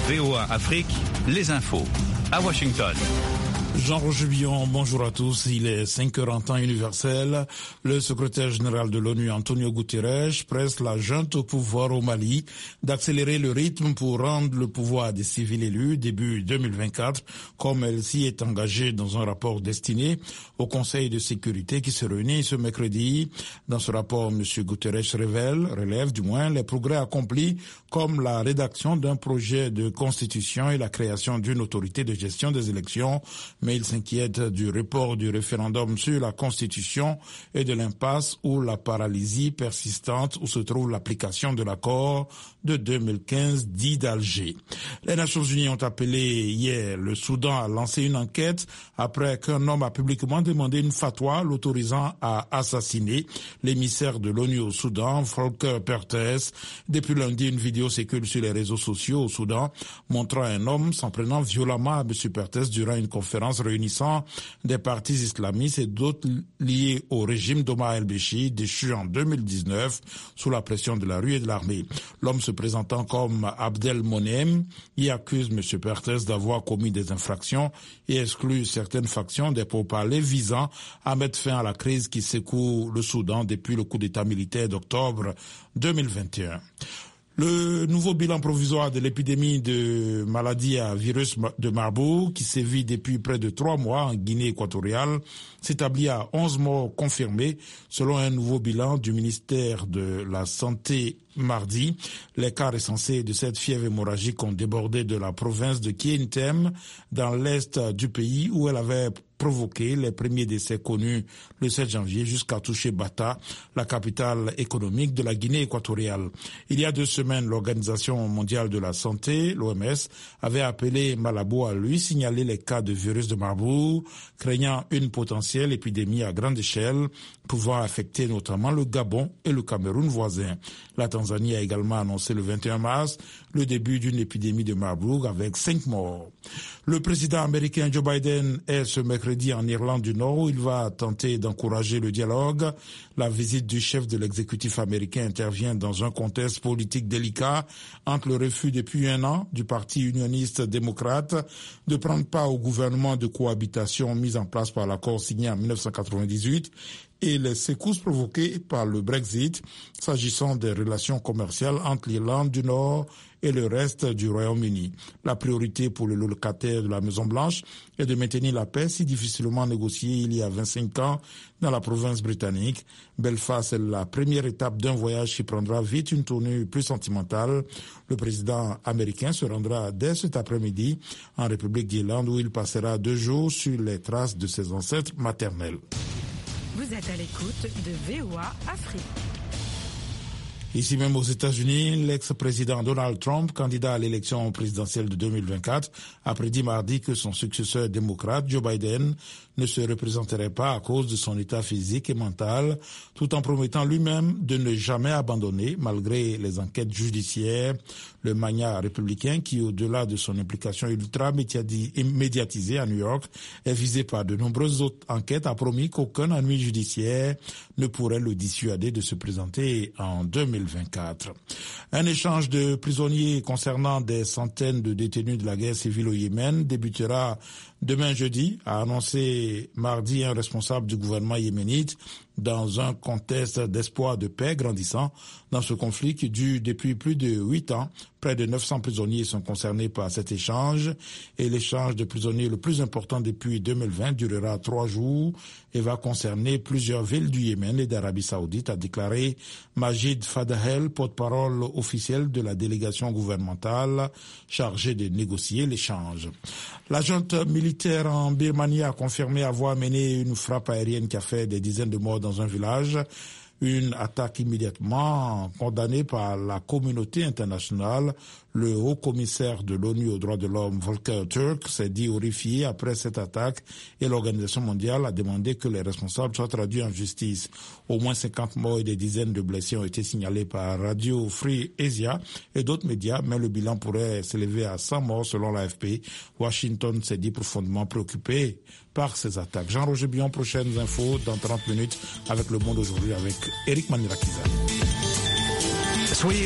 VOA Afrique, les infos. À Washington. Jean-Roger Billon, bonjour à tous. Il est 5h en temps universel. Le secrétaire général de l'ONU, Antonio Guterres, presse la junte au pouvoir au Mali d'accélérer le rythme pour rendre le pouvoir des civils élus début 2024, comme elle s'y est engagée dans un rapport destiné au Conseil de sécurité qui se réunit ce mercredi. Dans ce rapport, M. Guterres relève du moins les progrès accomplis, comme la rédaction d'un projet de constitution et la création d'une autorité de gestion des élections, mais il s'inquiète du report du référendum sur la Constitution et de l'impasse ou la paralysie persistante où se trouve l'application de l'accord de 2015 dit d'Alger. Les Nations Unies ont appelé hier le Soudan à lancer une enquête après qu'un homme a publiquement demandé une fatwa l'autorisant à assassiner l'émissaire de l'ONU au Soudan, Volker Perthes. Depuis lundi, une vidéo circule sur les réseaux sociaux au Soudan montrant un homme s'en prenant violemment à M. Perthes durant une conférence réunissant des partis islamistes et d'autres liés au régime d'Omar el-Béchir, déchu en 2019 sous la pression de la rue et de l'armée. L'homme se présentant comme Abdel Monem y accuse M. Perthes d'avoir commis des infractions et exclut certaines factions des pourparlers visant à mettre fin à la crise qui secoue le Soudan depuis le coup d'État militaire d'octobre 2021. Le nouveau bilan provisoire de l'épidémie de maladie à virus de Marburg, qui sévit depuis près de 3 mois en Guinée équatoriale, s'établit à 11 morts confirmés, selon un nouveau bilan du ministère de la Santé mardi. Les cas recensés de cette fièvre hémorragique ont débordé de la province de Kientem, dans l'est du pays, où elle avait provoqué les premiers décès connus le 7 janvier jusqu'à toucher Bata, la capitale économique de la Guinée équatoriale. Il y a 2 semaines, l'Organisation mondiale de la santé, l'OMS, avait appelé Malabo à lui signaler les cas de virus de Marburg, craignant une potentielle épidémie à grande échelle, pouvant affecter notamment le Gabon et le Cameroun voisin. La Tanzanie a également annoncé le 21 mars le début d'une épidémie de Marburg avec 5 morts. Le président américain Joe Biden est ce mercredi en Irlande du Nord où il va tenter d'encourager le dialogue. La visite du chef de l'exécutif américain intervient dans un contexte politique délicat entre le refus depuis 1 an du Parti unioniste démocrate de prendre part au gouvernement de cohabitation mis en place par l'accord signé en 1998 et les secousses provoquées par le Brexit s'agissant des relations commerciales entre l'Irlande du Nord et le reste du Royaume-Uni. La priorité pour le locataire de la Maison-Blanche est de maintenir la paix si difficilement négociée il y a 25 ans dans la province britannique. Belfast est la première étape d'un voyage qui prendra vite une tournure plus sentimentale. Le président américain se rendra dès cet après-midi en République d'Irlande où il passera 2 jours sur les traces de ses ancêtres maternels. Vous êtes à l'écoute de VOA Afrique. Ici même aux États-Unis, l'ex-président Donald Trump, candidat à l'élection présidentielle de 2024, a prédit mardi que son successeur démocrate, Joe Biden, ne se représenterait pas à cause de son état physique et mental, tout en promettant lui-même de ne jamais abandonner, malgré les enquêtes judiciaires. Le magnat républicain, qui au-delà de son implication ultra-médiatisée à New York, est visé par de nombreuses autres enquêtes, a promis qu'aucun ennui judiciaire ne pourrait le dissuader de se présenter en 2024. Un échange de prisonniers concernant des centaines de détenus de la guerre civile au Yémen débutera demain jeudi, a annoncé mardi un responsable du gouvernement yéménite, dans un contexte d'espoir de paix grandissant dans ce conflit qui dure depuis plus de 8 ans. Près de 900 prisonniers sont concernés par cet échange et l'échange de prisonniers le plus important depuis 2020 durera 3 jours et va concerner plusieurs villes du Yémen et d'Arabie Saoudite, a déclaré Majid Fadahel, porte-parole officiel de la délégation gouvernementale chargée de négocier l'échange. La junte militaire en Birmanie a confirmé avoir mené une frappe aérienne qui a fait des dizaines de morts dans un village. Une attaque immédiatement condamnée par la communauté internationale. Le haut-commissaire de l'ONU aux droits de l'homme, Volker Turk, s'est dit horrifié après cette attaque et l'Organisation mondiale a demandé que les responsables soient traduits en justice. Au moins 50 morts et des dizaines de blessés ont été signalés par Radio Free Asia et d'autres médias, mais le bilan pourrait s'élever à 100 morts selon l'AFP. Washington s'est dit profondément préoccupé par ces attaques. Jean-Roger Billon, prochaines infos dans 30 minutes avec Le Monde aujourd'hui avec Eric Manirakiza.